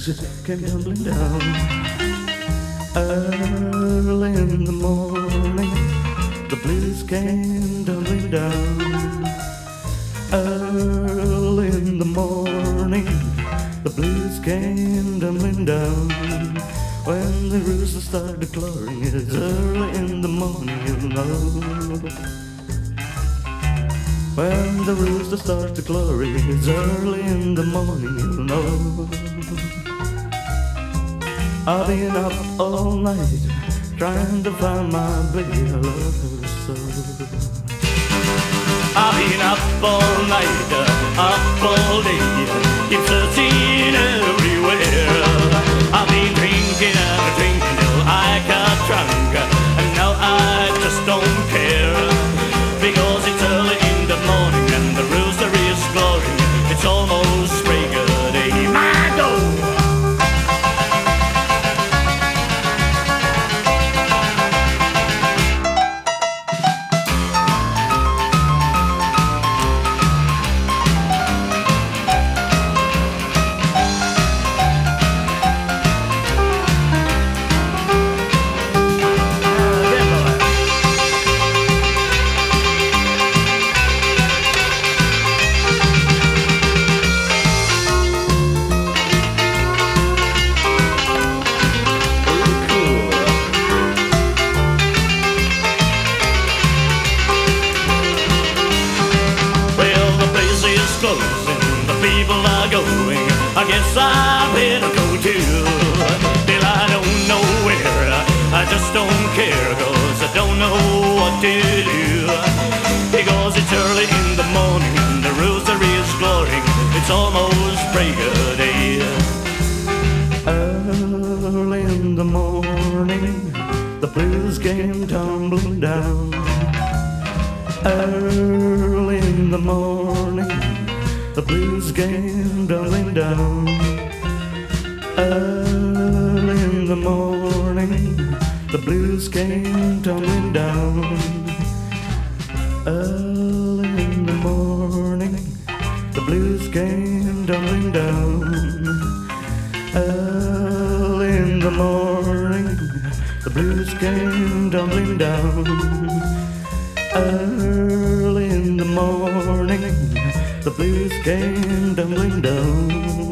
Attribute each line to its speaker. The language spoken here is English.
Speaker 1: came tumbling down early in the morning. The blues came tumbling down early in the morning. The blues came tumbling down when the rooster started clawing. It's early in the morning, you know. When the rooster starts to glory, it's early in the morning, you know. I've been up all night trying to find my baby, I love her so. I've been up all night, up all day, keep searching everywhere. I've been drinking and drinking till I got drunk, and now I just don't care, because it's early in the morning and the rooster is glowing. It's almost break a day. My go! Closing, the people are going, I guess I better go too. Till I don't know where, I just don't care, cause I don't know what to do. Because it's early in the morning and the rooster is glowing. It's almost break a day. Early in the morning, the blues came tumbling down. Early in the morning, the blues came tumbling down. Early in the morning, the blues came tumbling down. Early in the morning, the blues came tumbling down. Early in the morning, the blues came tumbling down. Early in the morning, the blues came tumbling down.